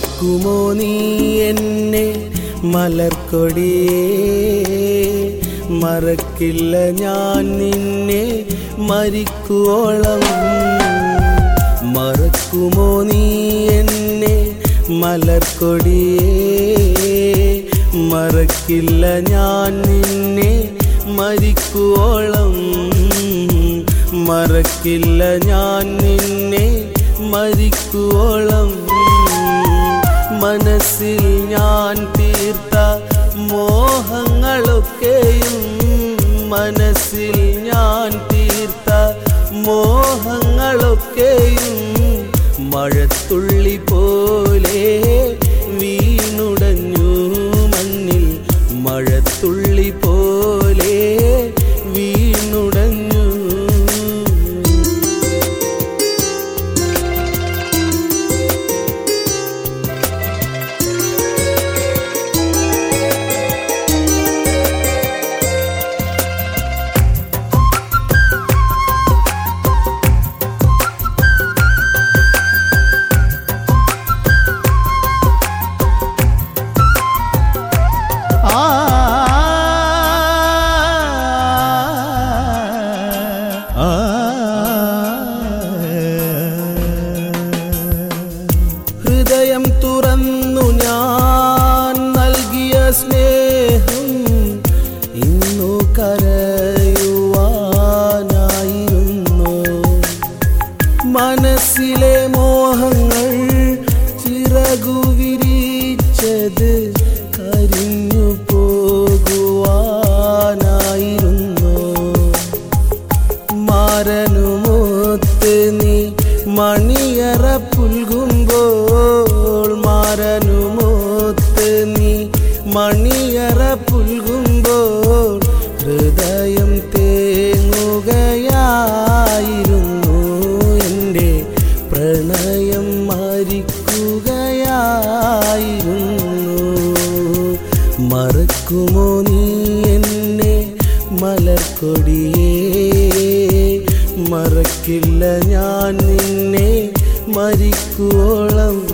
മറക്കുമോ നീ എന്നെ മലർക്കൊടിയേ, മറക്കില്ല ഞാൻ നിന്നെ മരിക്കുവോളം. മറക്കുമോ നീ എന്നെ മലർക്കൊടിയേ, മറക്കില്ല ഞാൻ നിന്നെ മരിക്കുവോളം. മറക്കില്ല ഞാൻ നിന്നെ മരിക്കുവോളം. മനസ്സിൽ ഞാൻ തീർത്ത മോഹങ്ങളൊക്കെയും, മനസ്സിൽ ഞാൻ തീർത്ത മോഹങ്ങളൊക്കെയും മഴത്തുള്ളി പോലെ വീണുടഞ്ഞു മണ്ണിൽ. മഴത്തുള്ളി പോലെ വീണുടഞ്ഞു. ഹൃദയം തുറന്നു ഞാൻ നൽകിയ സ്നേഹം ഇന്നു കരയുവാനായിരുന്നു. മനസ്സിലെ മോഹങ്ങൾ ചിറകു വിരിച്ചത് കരിഞ്ഞു പോകുവാനായിരുന്നു. മാരനുമൊത്ത് നീ മണിയറ പുൽകുമ്പോൾ, മാരനുമൊത്ത് നീ മണിയറ പുൽകുമ്പോൾ ഹൃദയം തേങ്ങുകയായിരുന്നു. എൻ്റെ പ്രണയം മരിക്കുകയായിരുന്നു. മറക്കുമോ നീ എന്നെ മലർക്കൊടിയേ, മറക്കില്ല ഞാൻ നിന്നെ മരിക്കുവോളം.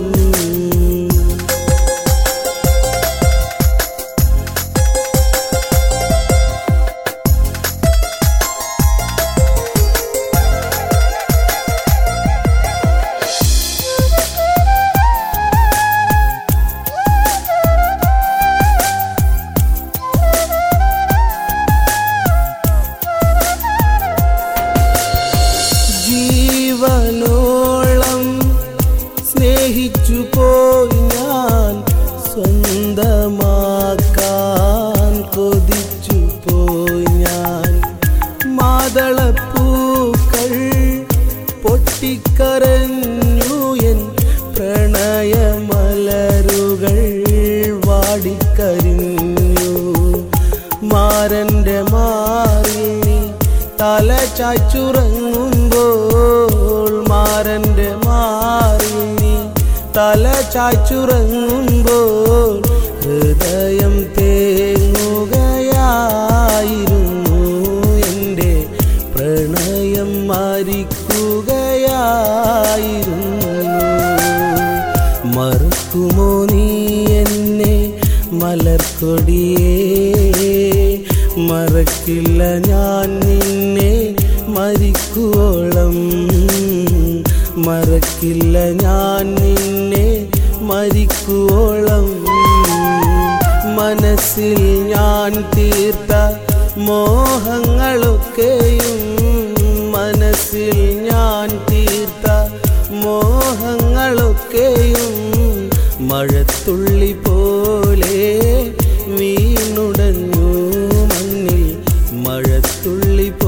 ജീവനോളം സ്നേഹിച്ചു പോയി ഞാൻ, സ്വന്തമാക്കാൻ കൊതിച്ചു പോയി ഞാൻ. മാതളപ്പൂക്കൾ പൊട്ടിക്കരഞ്ഞു എൻ പ്രണയമലരുകൾ വാടിക്കരിഞ്ഞു. മാരൻ്റെ മാറിൽ നീ തല ചായ്ച്ചുറങ്ങുമ്പോൾ, മാരൻ്റെ മാറിൽ നീ തല ചായ്ച്ചുറങ്ങുമ്പോൾ ഹൃദയം തേങ്ങുകയായിരുന്നു. എൻ്റെ പ്രണയം മരിക്കുകയായിരുന്നു. മറക്കുമോ നീ എന്നെ മലർക്കൊടിയേ, മറക്കില്ല ഞാൻ നിന്നെ മരിക്കുവോളം. മറക്കില്ല ഞാൻ നിന്നെ മരിക്കുവോളം. മനസ്സിൽ ഞാൻ തീർത്ത മോഹങ്ങളൊക്കെയും, മനസ്സിൽ ഞാൻ തീർത്ത മോഹങ്ങളൊക്കെയും മഴത്തുള്ളി പോലെ വീണുടഞ്ഞു മണ്ണിൽ. മഴത്തുള്ളി